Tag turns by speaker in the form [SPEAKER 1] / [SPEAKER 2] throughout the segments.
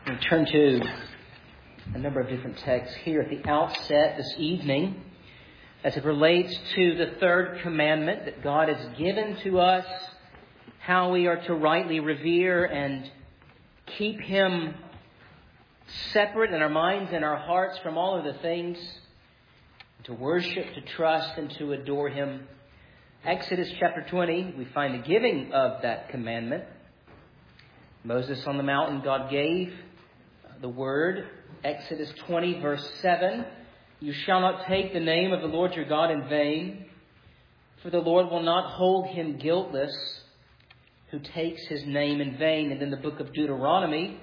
[SPEAKER 1] We turn to a number of different texts here at the outset this evening as it relates to the third commandment that God has given to us, how we are to rightly revere and keep Him separate in our minds and our hearts from all of the things, to worship, to trust, and to adore Him. Exodus chapter 20, we find the giving of that commandment. Moses on the mountain, God gave the word. Exodus 20 verse 7, "You shall not take the name of the Lord your God in vain, for the Lord will not hold him guiltless who takes his name in vain." And then the book of Deuteronomy,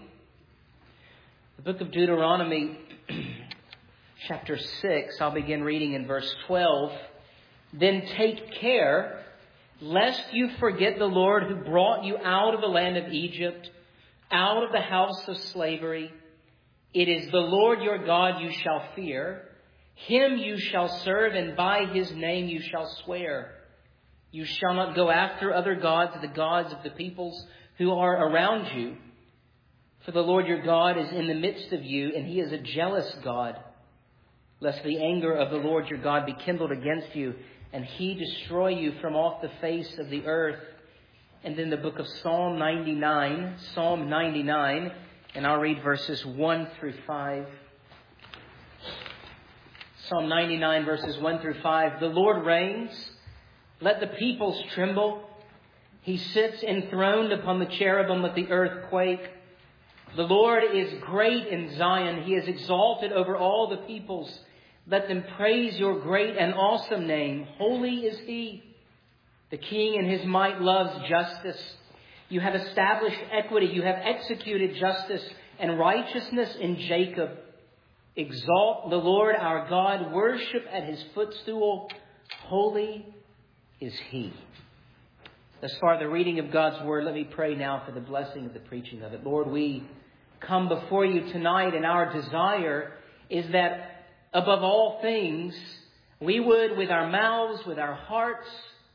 [SPEAKER 1] chapter 6, I'll begin reading in verse 12. "Then take care lest you forget the Lord who brought you out of the land of Egypt, out of the house of slavery. It is the Lord your God you shall fear. Him you shall serve, and by his name you shall swear. You shall not go after other gods, the gods of the peoples who are around you. For the Lord your God is in the midst of you, and he is a jealous God. Lest the anger of the Lord your God be kindled against you, and he destroy you from off the face of the earth." And then the book of Psalm 99, and I'll read verses 1 through 5. Psalm 99, verses 1 through 5. "The Lord reigns. Let the peoples tremble. He sits enthroned upon the cherubim. Let the earth quake. The Lord is great in Zion. He is exalted over all the peoples. Let them praise your great and awesome name. Holy is he. The King in his might loves justice. You have established equity. You have executed justice and righteousness in Jacob. Exalt the Lord our God. Worship at his footstool. Holy is he." Thus far, the reading of God's word. Let me pray now for the blessing of the preaching of it. Lord, we come before you tonight, and our desire is that above all things, we would, with our mouths, with our hearts,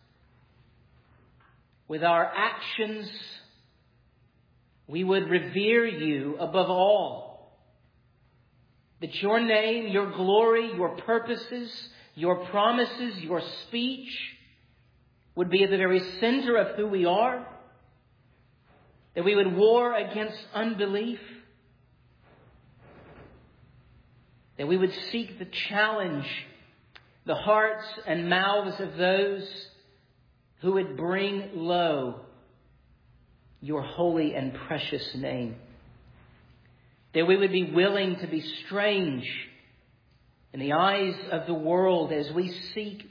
[SPEAKER 1] with our actions, we would revere you above all. That your name, your glory, your purposes, your promises, your speech would be at the very center of who we are. That we would war against unbelief. That we would seek to challenge the hearts and mouths of those who would bring low your holy and precious name. That we would be willing to be strange in the eyes of the world as we seek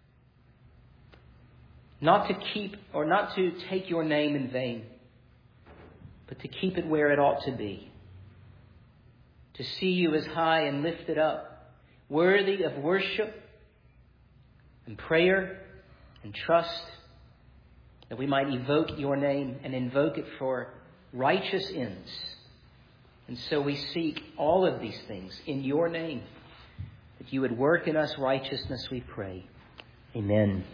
[SPEAKER 1] not to keep or not to take your name in vain, but to keep it where it ought to be. To see you as high and lifted up, worthy of worship and prayer and trust, that we might evoke your name and invoke it for righteous ends. And so we seek all of these things in your name, that you would work in us righteousness, we pray. Amen.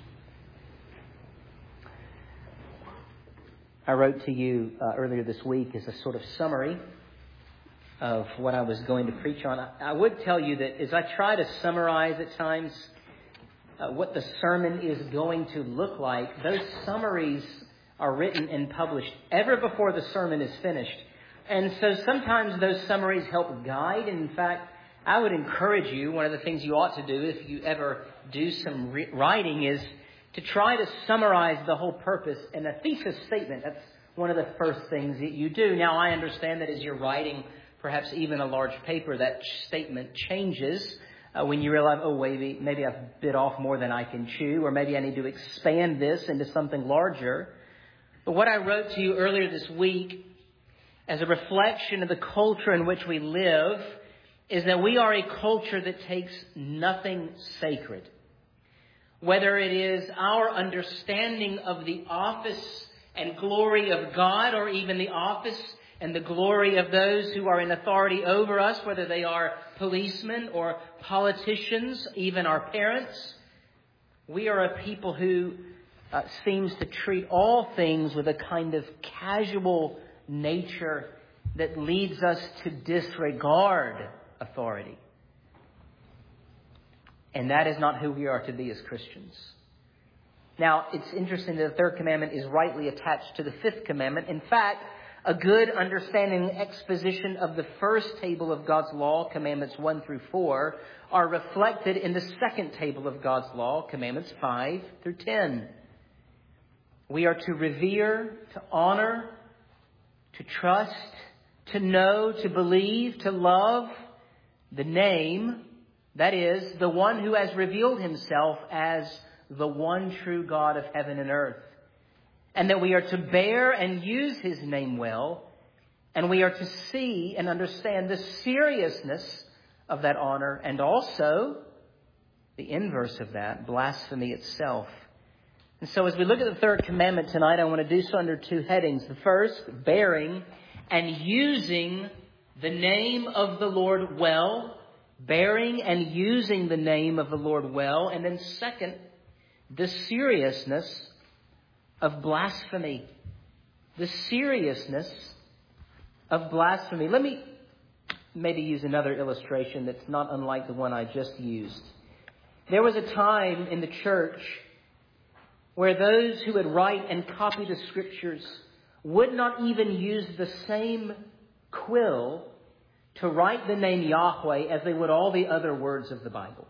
[SPEAKER 1] I wrote to you earlier this week as a sort of summary of what I was going to preach on. I would tell you that as I try to summarize at times what the sermon is going to look like, those summaries are written and published ever before the sermon is finished. And so sometimes those summaries help guide. And in fact, I would encourage you, one of the things you ought to do if you ever do some writing is to try to summarize the whole purpose in a thesis statement. That's one of the first things that you do. Now, I understand that as you're writing perhaps even a large paper, that statement changes when you realize, oh, maybe I've bit off more than I can chew, or maybe I need to expand this into something larger. But what I wrote to you earlier this week as a reflection of the culture in which we live is that we are a culture that takes nothing sacred. Whether it is our understanding of the office and glory of God, or even the office and the glory of those who are in authority over us, whether they are policemen or politicians, even our parents. We are a people who seems to treat all things with a kind of casual nature that leads us to disregard authority. And that is not who we are to be as Christians. Now, it's interesting that the third commandment is rightly attached to the fifth commandment. In fact, a good understanding and exposition of the first table of God's law, commandments 1 through 4, are reflected in the second table of God's law, commandments 5 through 10. We are to revere, to honor, to trust, to know, to believe, to love the name, that is, the one who has revealed himself as the one true God of heaven and earth. And that we are to bear and use his name well. And we are to see and understand the seriousness of that honor. And also, the inverse of that, blasphemy itself. And so as we look at the third commandment tonight, I want to do so under two headings. The first, bearing and using the name of the Lord well. Bearing and using the name of the Lord well. And then second, the seriousness of blasphemy. The seriousness of blasphemy. Let me maybe use another illustration that's not unlike the one I just used. There was a time in the church where those who would write and copy the scriptures would not even use the same quill to write the name Yahweh as they would all the other words of the Bible.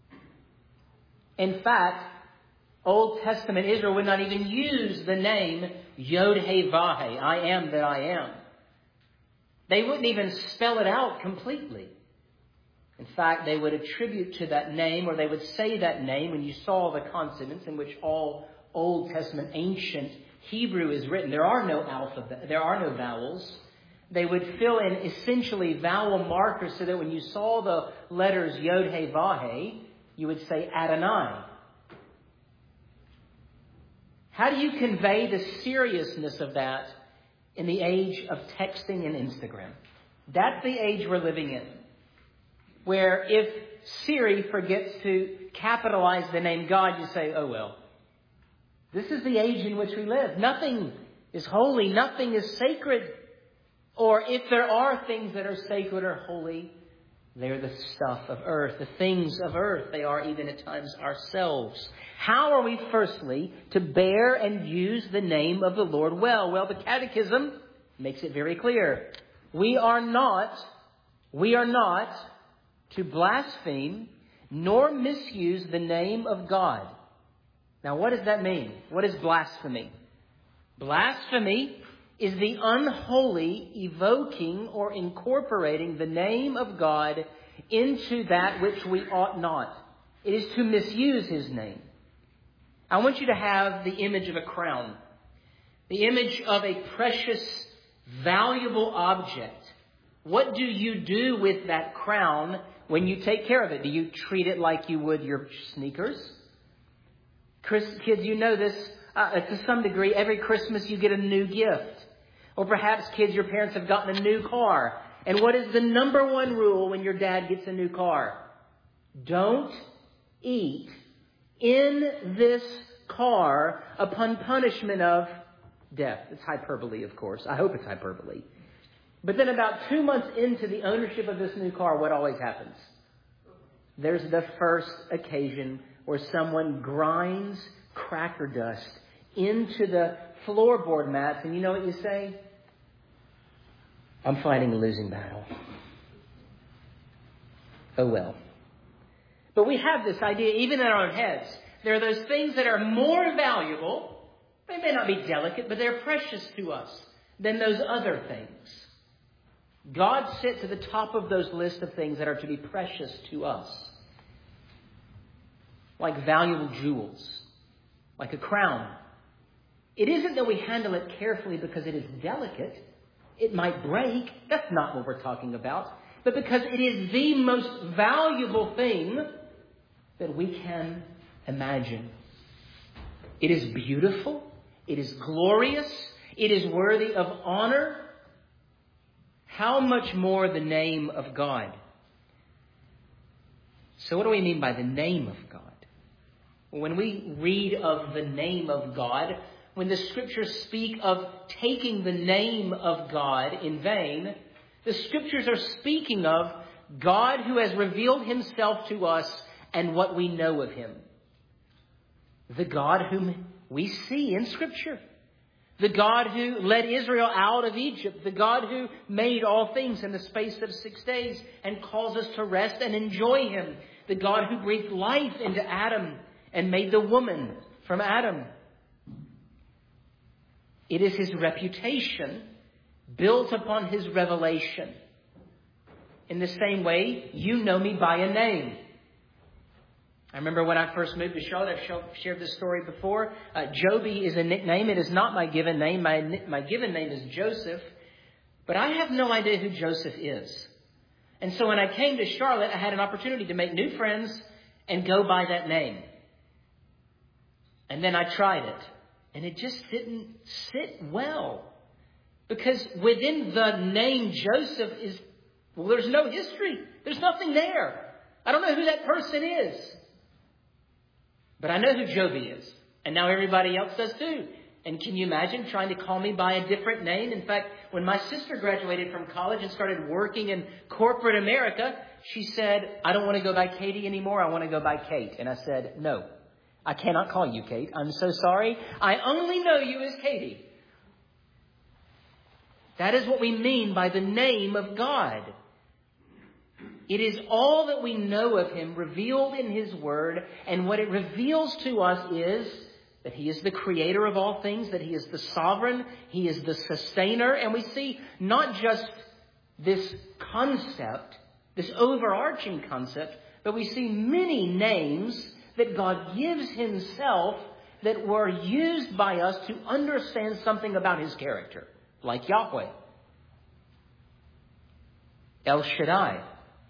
[SPEAKER 1] In fact, Old Testament Israel would not even use the name Yod-Heh-Vah-Heh, I am that I am. They wouldn't even spell it out completely. In fact, they would attribute to that name, or they would say that name when you saw the consonants in which all Old Testament ancient Hebrew is written. There are no alphabet, there are no vowels. They would fill in essentially vowel markers so that when you saw the letters Yod-Heh-Vah-Heh, you would say Adonai. How do you convey the seriousness of that in the age of texting and Instagram? That's the age we're living in. Where if Siri forgets to capitalize the name God, you say, oh well. This is the age in which we live. Nothing is holy. Nothing is sacred. Or if there are things that are sacred or holy, they're the stuff of earth, the things of earth. They are even at times ourselves. How are we, firstly, to bear and use the name of the Lord well? Well, the Catechism makes it very clear. We are not to blaspheme nor misuse the name of God. Now, what does that mean? What is blasphemy? Blasphemy is the unholy evoking or incorporating the name of God into that which we ought not. It is to misuse his name. I want you to have the image of a crown, the image of a precious, valuable object. What do you do with that crown when you take care of it? Do you treat it like you would your sneakers? Kids, you know this to some degree. Every Christmas you get a new gift. Or perhaps, kids, your parents have gotten a new car. And what is the number one rule when your dad gets a new car? Don't eat in this car upon punishment of death. It's hyperbole, of course. I hope it's hyperbole. But then about 2 months into the ownership of this new car, what always happens? There's the first occasion where someone grinds cracker dust into the floorboard mats, and you know what you say? I'm fighting a losing battle. Oh well. But we have this idea, even in our own heads. There are those things that are more valuable. They may not be delicate, but they're precious to us than those other things. God sits at the top of those lists of things that are to be precious to us. Like valuable jewels. Like a crown. It isn't that we handle it carefully because it is delicate. It might break. That's not what we're talking about. But because it is the most valuable thing that we can imagine. It is beautiful. It is glorious. It is worthy of honor. How much more the name of God? So what do we mean by the name of God? When we read of the name of God, when the Scriptures speak of taking the name of God in vain, the Scriptures are speaking of God who has revealed himself to us and what we know of him. The God whom we see in Scripture. The God who led Israel out of Egypt. The God who made all things in the space of 6 days and calls us to rest and enjoy him. The God who breathed life into Adam and made the woman from Adam. It is his reputation built upon his revelation. In the same way, you know me by a name. I remember when I first moved to Charlotte, I've shared this story before. Joby is a nickname. It is not my given name. My given name is Joseph. But I have no idea who Joseph is. And so when I came to Charlotte, I had an opportunity to make new friends and go by that name. And then I tried it. And it just didn't sit well. Because within the name Joseph there's no history. There's nothing there. I don't know who that person is. But I know who Joby is. And now everybody else does too. And can you imagine trying to call me by a different name? In fact, when my sister graduated from college and started working in corporate America, she said, I don't want to go by Katie anymore. I want to go by Kate. And I said, no, I cannot call you Kate. I'm so sorry. I only know you as Katie. That is what we mean by the name of God. It is all that we know of him revealed in his word. And what it reveals to us is that he is the creator of all things, that he is the sovereign, he is the sustainer. And we see not just this concept, this overarching concept, but we see many names that God gives himself that were used by us to understand something about his character, like Yahweh, El Shaddai.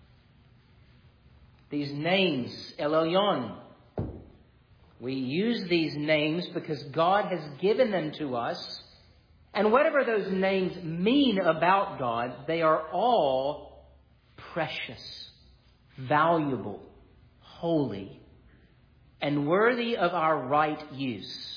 [SPEAKER 1] These names, El Elyon, we use these names because God has given them to us. And whatever those names mean about God, they are all precious, valuable, holy, and worthy of our right use.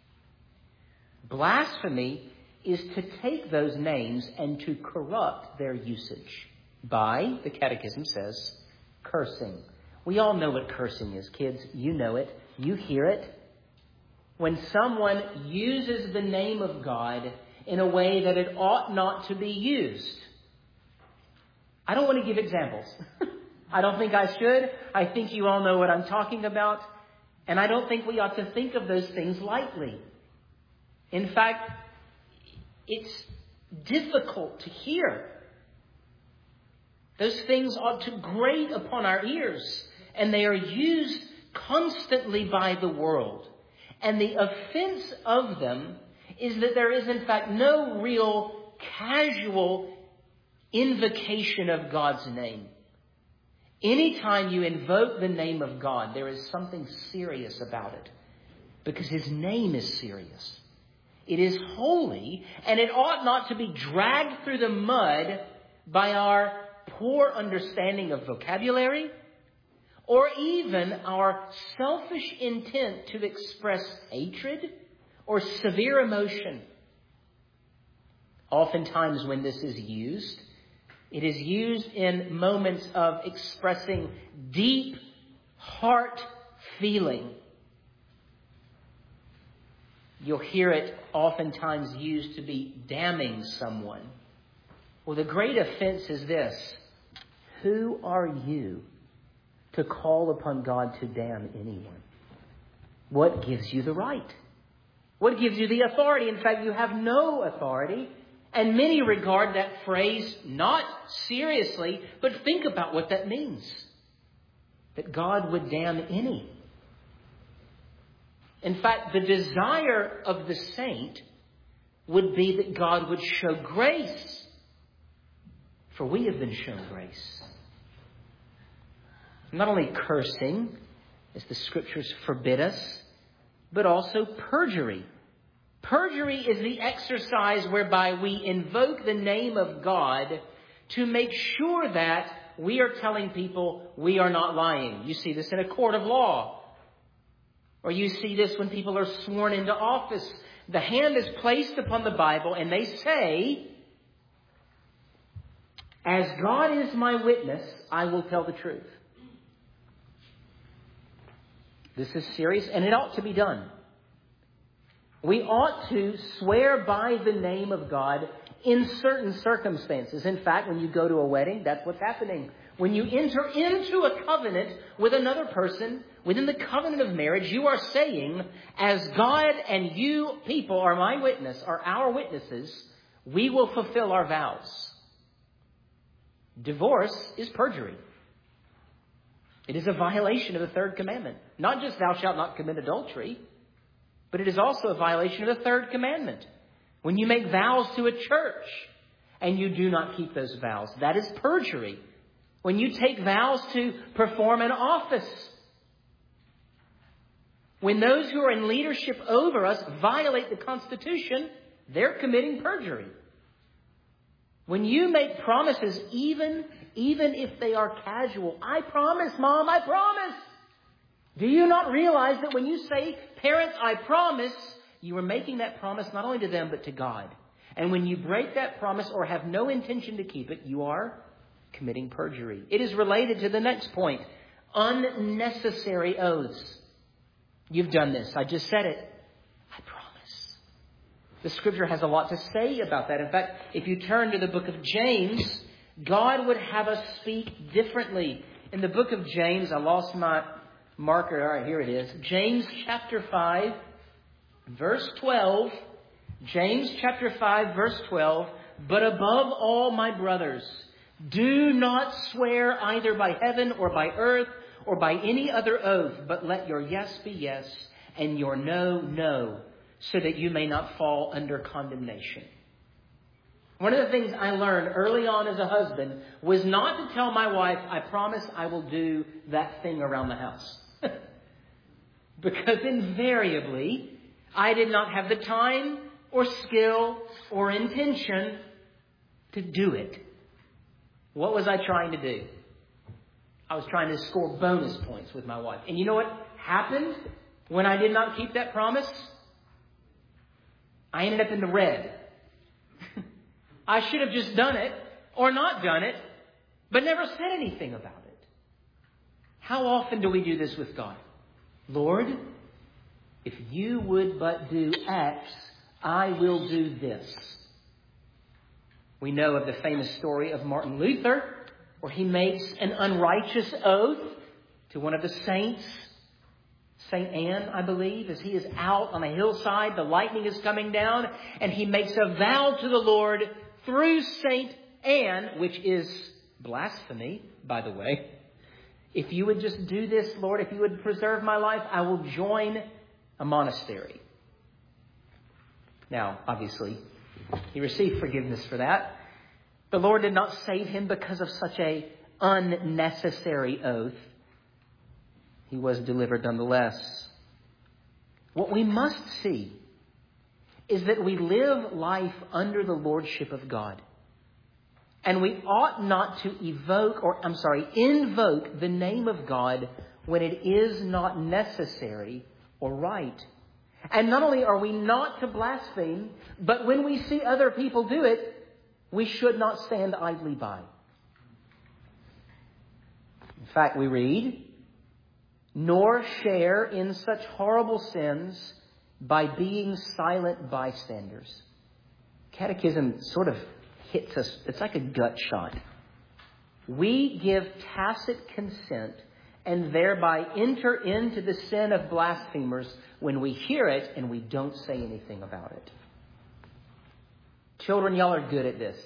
[SPEAKER 1] Blasphemy is to take those names and to corrupt their usage by, the Catechism says, cursing. We all know what cursing is, kids. You know it. You hear it. When someone uses the name of God in a way that it ought not to be used. I don't want to give examples. I don't think I should. I think you all know what I'm talking about. And I don't think we ought to think of those things lightly. In fact, it's difficult to hear. Those things ought to grate upon our ears, and they are used constantly by the world. And the offense of them is that there is, in fact, no real casual invocation of God's name. Anytime you invoke the name of God, there is something serious about it, because his name is serious. It is holy, and it ought not to be dragged through the mud by our poor understanding of vocabulary, or even our selfish intent to express hatred or severe emotion. Oftentimes when this is used, it is used in moments of expressing deep heart feeling. You'll hear it oftentimes used to be damning someone. Well, the great offense is this. Who are you to call upon God to damn anyone? What gives you the right? What gives you the authority? In fact, you have no authority. And many regard that phrase not seriously, but think about what that means. That God would damn any. In fact, the desire of the saint would be that God would show grace. For we have been shown grace. Not only cursing, as the Scriptures forbid us, but also perjury. Perjury is the exercise whereby we invoke the name of God to make sure that we are telling people we are not lying. You see this in a court of law. Or you see this when people are sworn into office the hand is placed upon the Bible and they say, as God is my witness, I will tell the truth. This is serious, and it ought to be done. We ought to swear by the name of God in certain circumstances. In fact, when you go to a wedding, that's what's happening. When you enter into a covenant with another person, within the covenant of marriage, you are saying, as God and you people are my witness, are our witnesses, we will fulfill our vows. Divorce is perjury. It is a violation of the third commandment. Not just thou shalt not commit adultery, but it is also a violation of the third commandment. When you make vows to a church and you do not keep those vows, that is perjury. When you take vows to perform an office, when those who are in leadership over us violate the Constitution, they're committing perjury. When you make promises, even if they are casual, I promise, Mom, I promise. Do you not realize that when you say, parents, I promise, you are making that promise not only to them, but to God. And when you break that promise or have no intention to keep it, you are committing perjury. It is related to the next point. Unnecessary oaths. You've done this. I just said it. I promise. The Scripture has a lot to say about that. In fact, if you turn to the book of James, God would have us speak differently. In the book of James, I lost my marker. All right, here it is. James chapter 5, verse 12. James chapter 5, verse 12. But above all, my brothers, do not swear either by heaven or by earth or by any other oath, but let your yes be yes and your no, no, so that you may not fall under condemnation. One of the things I learned early on as a husband was not to tell my wife, I promise I will do that thing around the house. Because invariably, I did not have the time or skill or intention to do it. What was I trying to do? I was trying to score bonus points with my wife. And you know what happened when I did not keep that promise? I ended up in the red. I should have just done it or not done it, but never said anything about it. How often do we do this with God? Lord, if you would but do X, I will do this. We know of the famous story of Martin Luther, where he makes an unrighteous oath to one of the saints, St. Anne, I believe, as he is out on a hillside, the lightning is coming down, and he makes a vow to the Lord through St. Anne, which is blasphemy, by the way. If you would just do this, Lord, if you would preserve my life, I will join a monastery. Now, obviously, he received forgiveness for that. The Lord did not save him because of such an unnecessary oath. He was delivered nonetheless. What we must see is that we live life under the lordship of God. And we ought not to invoke the name of God when it is not necessary or right. And not only are we not to blaspheme, but when we see other people do it, we should not stand idly by. In fact, we read, nor share in such horrible sins by being silent bystanders. Catechism sort of hits us. It's like a gut shot. We give tacit consent and thereby enter into the sin of blasphemers when we hear it and we don't say anything about it. Children, y'all are good at this.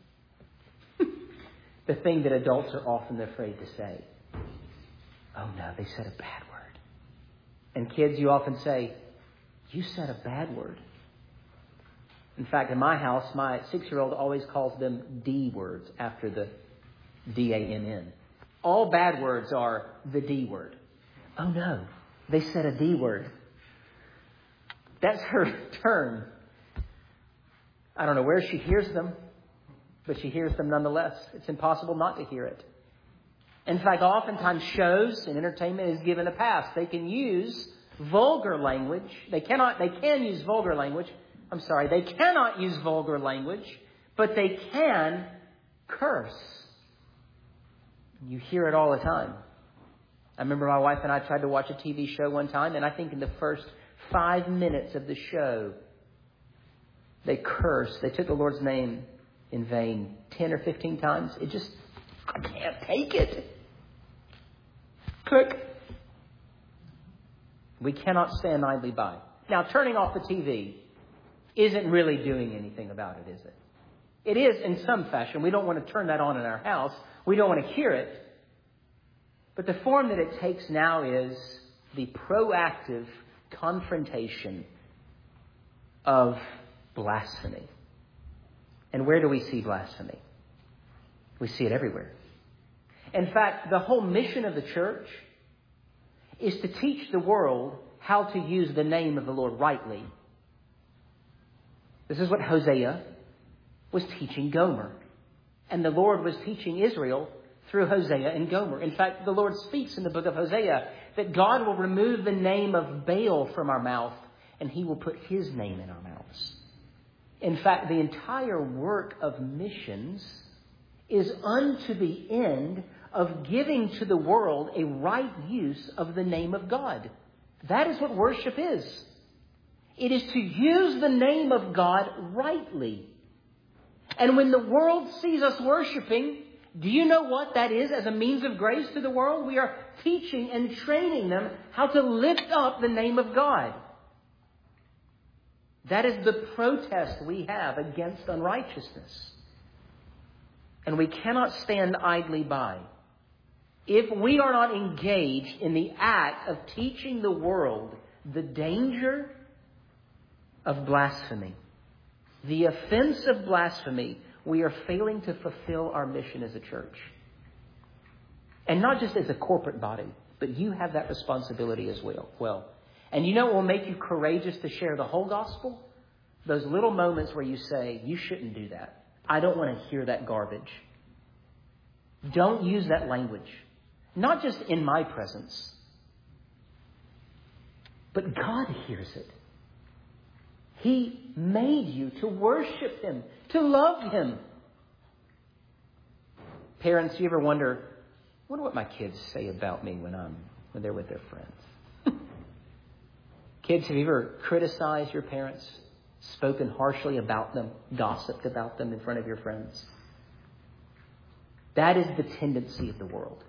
[SPEAKER 1] The thing that adults are often afraid to say. Oh no, they said a bad word. And kids, you often say, you said a bad word. In fact, in my house, my 6-year-old always calls them D words after the D-A-N-N. All bad words are the D word. Oh no, they said a D word. That's her term. I don't know where she hears them, but she hears them nonetheless. It's impossible not to hear it. In fact, oftentimes shows and entertainment is given a pass. They can use vulgar language. They can use vulgar language. They cannot use vulgar language, but they can curse. You hear it all the time. I remember my wife and I tried to watch a TV show one time, and I think in the first 5 minutes of the show, they cursed. They took the Lord's name in vain 10 or 15 times. I can't take it. Click. We cannot stand idly by. Now, turning off the TV isn't really doing anything about it, is it? It is in some fashion. We don't want to turn that on in our house. We don't want to hear it. But the form that it takes now is the proactive confrontation of blasphemy. And where do we see blasphemy? We see it everywhere. In fact, the whole mission of the church is to teach the world how to use the name of the Lord rightly. This is what Hosea was teaching Gomer. And the Lord was teaching Israel through Hosea and Gomer. In fact, the Lord speaks in the book of Hosea that God will remove the name of Baal from our mouth and He will put His name in our mouths. In fact, the entire work of missions is unto the end of giving to the world a right use of the name of God. That is what worship is. It is to use the name of God rightly. And when the world sees us worshiping, do you know what that is as a means of grace to the world? We are teaching and training them how to lift up the name of God. That is the protest we have against unrighteousness. And we cannot stand idly by. If we are not engaged in the act of teaching the world the danger of blasphemy, the offense of blasphemy, we are failing to fulfill our mission as a church. And not just as a corporate body, but you have that responsibility as well. And you know what will make you courageous to share the whole gospel? Those little moments where you say, you shouldn't do that. I don't want to hear that garbage. Don't use that language. Not just in my presence, but God hears it. He made you to worship Him, to love Him. Parents, you ever wonder what my kids say about me when they're with their friends? Kids, have you ever criticized your parents, spoken harshly about them, gossiped about them in front of your friends? That is the tendency of the world.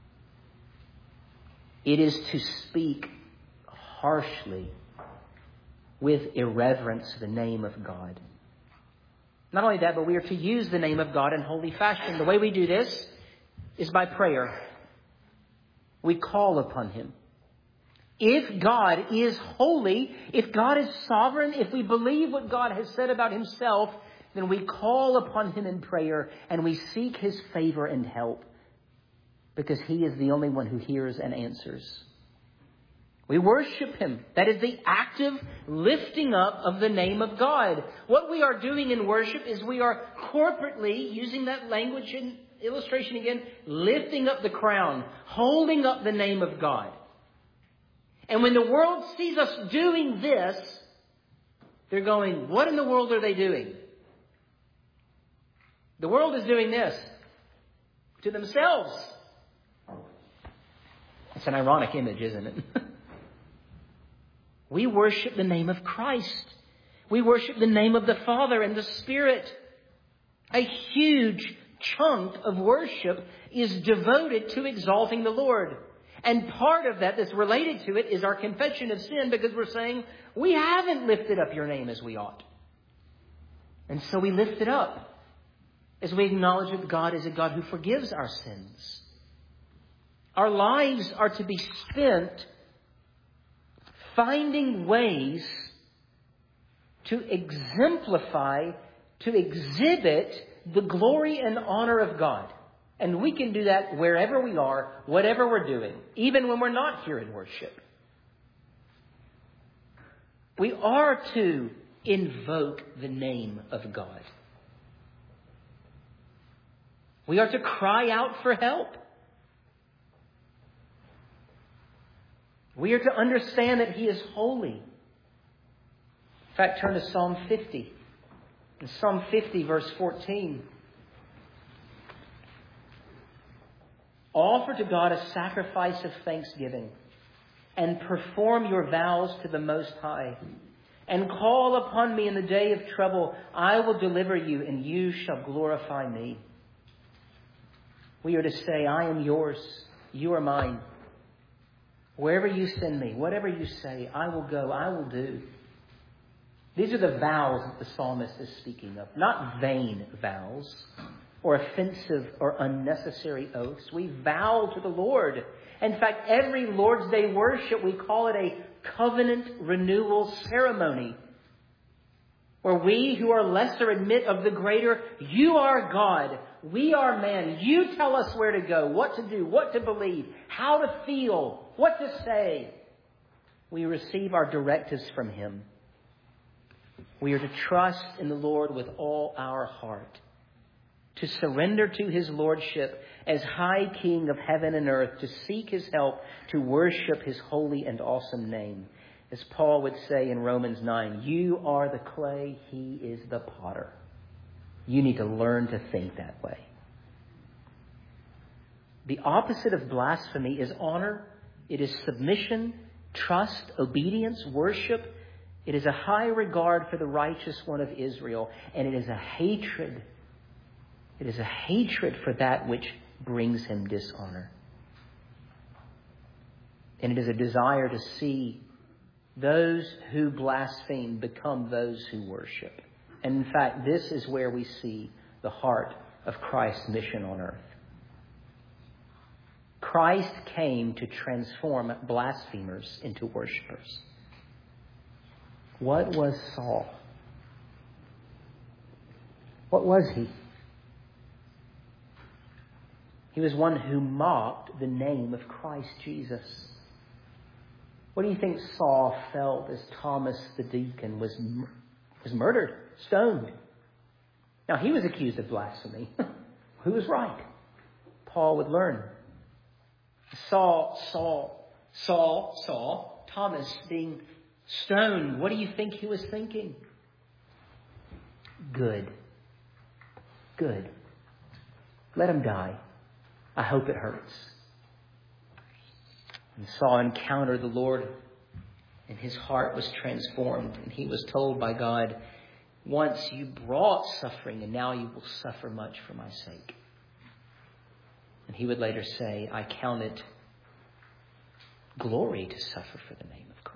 [SPEAKER 1] It is to speak harshly with irreverence the name of God. Not only that, but we are to use the name of God in holy fashion. The way we do this is by prayer. We call upon Him. If God is holy, if God is sovereign, if we believe what God has said about Himself, then we call upon Him in prayer and we seek His favor and help, because He is the only one who hears and answers. We worship Him. That is the active lifting up of the name of God. What we are doing in worship is we are corporately, using that language and illustration again, lifting up the crown, holding up the name of God. And when the world sees us doing this, they're going, what in the world are they doing? The world is doing this to themselves. It's an ironic image, isn't it? We worship the name of Christ. We worship the name of the Father and the Spirit. A huge chunk of worship is devoted to exalting the Lord. And part of that that's related to it is our confession of sin, because we're saying, we haven't lifted up your name as we ought. And so we lift it up as we acknowledge that God is a God who forgives our sins. Our lives are to be spent finding ways to exemplify, to exhibit the glory and honor of God. And we can do that wherever we are, whatever we're doing, even when we're not here in worship. We are to invoke the name of God. We are to cry out for help. We are to understand that He is holy. In fact, turn to Psalm 50. In Psalm 50, verse 14. Offer to God a sacrifice of thanksgiving and perform your vows to the Most High. And call upon me in the day of trouble. I will deliver you, and you shall glorify me. We are to say, I am yours. You are mine. Wherever you send me, whatever you say, I will go, I will do. These are the vows that the psalmist is speaking of. Not vain vows or offensive or unnecessary oaths. We vow to the Lord. In fact, every Lord's Day worship, we call it a covenant renewal ceremony, where we who are lesser admit of the greater. You are God. We are man. You tell us where to go, what to do, what to believe, how to feel, what to say. We receive our directives from Him. We are to trust in the Lord with all our heart, to surrender to His lordship as High King of heaven and earth, to seek His help, to worship His holy and awesome name. As Paul would say in Romans 9, you are the clay, He is the potter. You need to learn to think that way. The opposite of blasphemy is honor. It is submission, trust, obedience, worship. It is a high regard for the righteous one of Israel. And it is a hatred. It is a hatred for that which brings him dishonor. And it is a desire to see those who blaspheme become those who worship. And in fact, this is where we see the heart of Christ's mission on earth. Christ came to transform blasphemers into worshipers. What was Saul? What was he? He was one who mocked the name of Christ Jesus. What do you think Saul felt as Thomas the deacon was murdered, stoned? Now, he was accused of blasphemy. Who was right? Paul would learn. Saul, Thomas being stoned. What do you think he was thinking? Good. Let him die. I hope it hurts. And Saul encountered the Lord, and his heart was transformed. And he was told by God, once you brought suffering, and now you will suffer much for my sake. And he would later say, I count it glory to suffer for the name of Christ.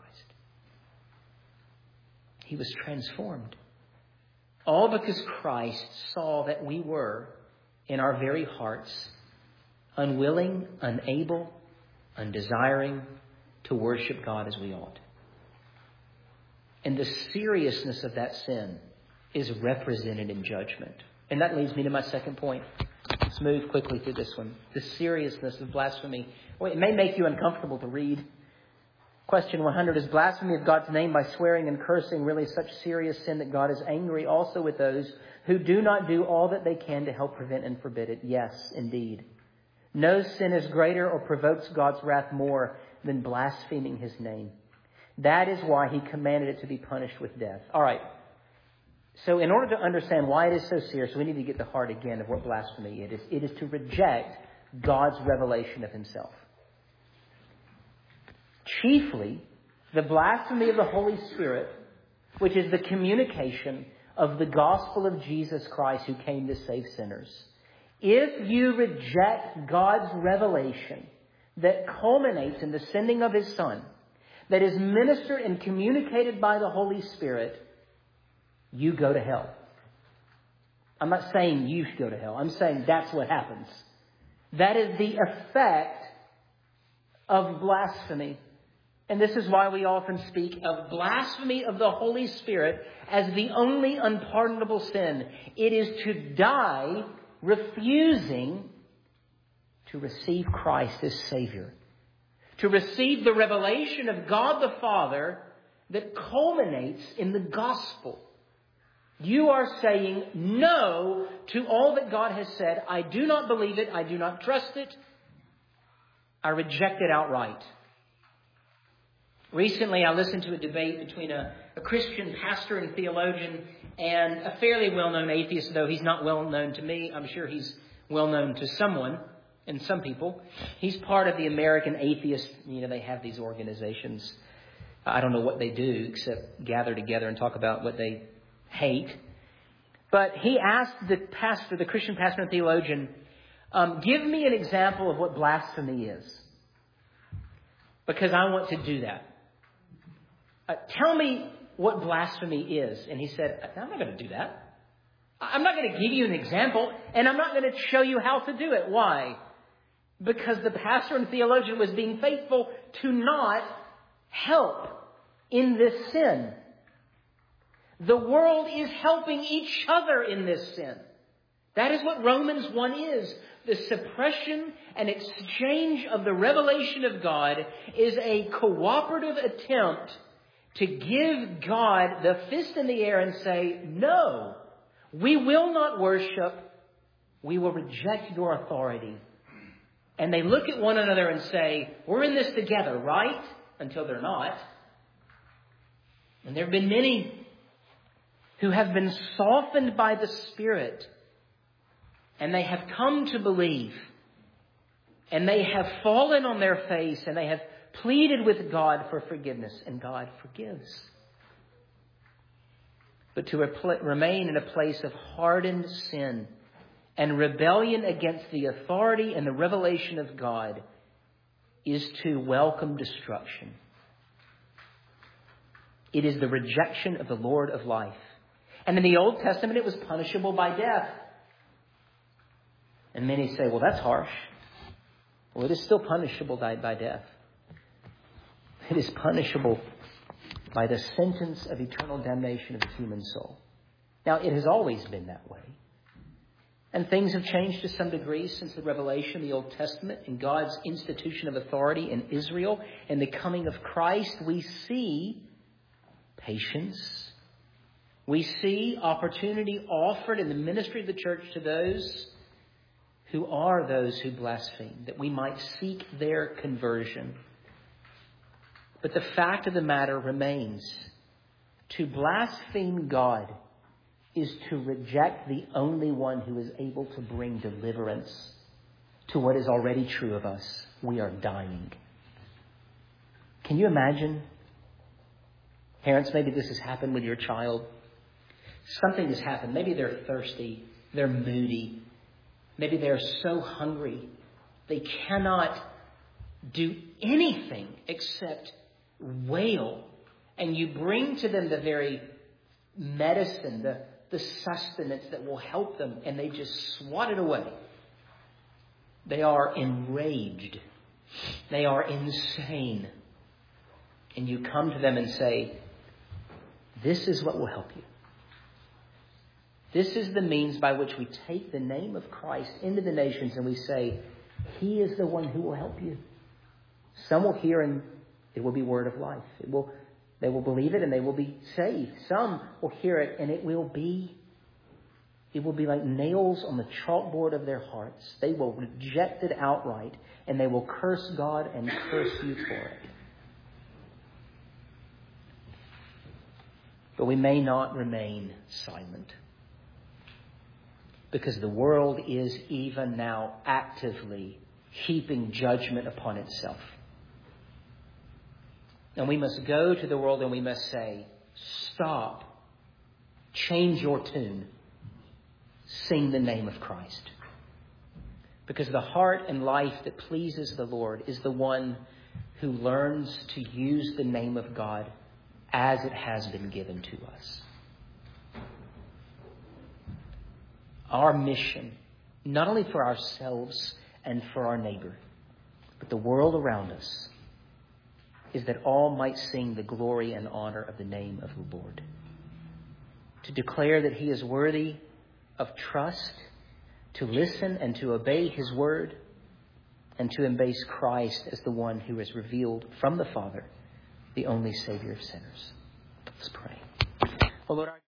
[SPEAKER 1] He was transformed. All because Christ saw that we were, in our very hearts, unwilling, unable, undesiring to worship God as we ought. And the seriousness of that sin is represented in judgment. And that leads me to my second point. Let's move quickly through this one. The seriousness of blasphemy. Well, it may make you uncomfortable to read. Question 100, is blasphemy of God's name by swearing and cursing really such serious sin that God is angry also with those who do not do all that they can to help prevent and forbid it? Yes, indeed. No sin is greater or provokes God's wrath more than blaspheming His name. That is why He commanded it to be punished with death. All right. So in order to understand why it is so serious, we need to get the heart again of what blasphemy is. It is to reject God's revelation of Himself. Chiefly, the blasphemy of the Holy Spirit, which is the communication of the gospel of Jesus Christ who came to save sinners. If you reject God's revelation that culminates in the sending of His Son, that is ministered and communicated by the Holy Spirit, you go to hell. I'm not saying you should go to hell. I'm saying that's what happens. That is the effect of blasphemy. And this is why we often speak of blasphemy of the Holy Spirit as the only unpardonable sin. It is to die refusing to receive Christ as Savior. To receive the revelation of God the Father that culminates in the gospel. You are saying no to all that God has said. I do not believe it. I do not trust it. I reject it outright. Recently, I listened to a debate between a Christian pastor and theologian and a fairly well-known atheist, though he's not well-known to me. I'm sure he's well-known to someone and some people. He's part of the American Atheist. They have these organizations. I don't know what they do except gather together and talk about what they hate. But he asked the Christian pastor and theologian, give me an example of what blasphemy is. Because I want to do that. Tell me what blasphemy is. And he said, I'm not going to do that. I'm not going to give you an example, and I'm not going to show you how to do it. Why? Because the pastor and theologian was being faithful to not help in this sin. The world is helping each other in this sin. That is what Romans 1 is. The suppression and exchange of the revelation of God is a cooperative attempt to give God the fist in the air and say, no, we will not worship. We will reject your authority. And they look at one another and say, we're in this together, right? Until they're not. And there have been many who have been softened by the Spirit, and they have come to believe, and they have fallen on their face, and they have pleaded with God for forgiveness, and God forgives. But to remain in a place of hardened sin and rebellion against the authority and the revelation of God is to welcome destruction. It is the rejection of the Lord of life. And in the Old Testament, it was punishable by death. And many say, well, that's harsh. Well, it is still punishable by death. It is punishable by the sentence of eternal damnation of the human soul. Now, it has always been that way. And things have changed to some degree since the revelation of the Old Testament and God's institution of authority in Israel and the coming of Christ. We see patience. We see opportunity offered in the ministry of the church to those who blaspheme, that we might seek their conversion. But the fact of the matter remains, to blaspheme God is to reject the only one who is able to bring deliverance to what is already true of us. We are dying. Can you imagine? Parents, maybe this has happened with your child. Something has happened. Maybe they're thirsty. They're moody. Maybe they're so hungry. They cannot do anything except wail. And you bring to them the very medicine, the sustenance that will help them, and they just swat it away. They are enraged. They are insane. And you come to them and say, this is what will help you. This is the means by which we take the name of Christ into the nations and we say, He is the one who will help you. Some will hear and it will be word of life. They will believe it and they will be saved. Some will hear it and it will be like nails on the chalkboard of their hearts. They will reject it outright and they will curse God and curse you for it. But we may not remain silent, because the world is even now actively heaping judgment upon itself. And we must go to the world and we must say, stop, change your tune, sing the name of Christ. Because the heart and life that pleases the Lord is the one who learns to use the name of God as it has been given to us. Our mission, not only for ourselves and for our neighbor, but the world around us, is that all might sing the glory and honor of the name of the Lord. To declare that He is worthy of trust, to listen and to obey His word, and to embrace Christ as the one who is revealed from the Father, the only Savior of sinners. Let's pray. Oh Lord,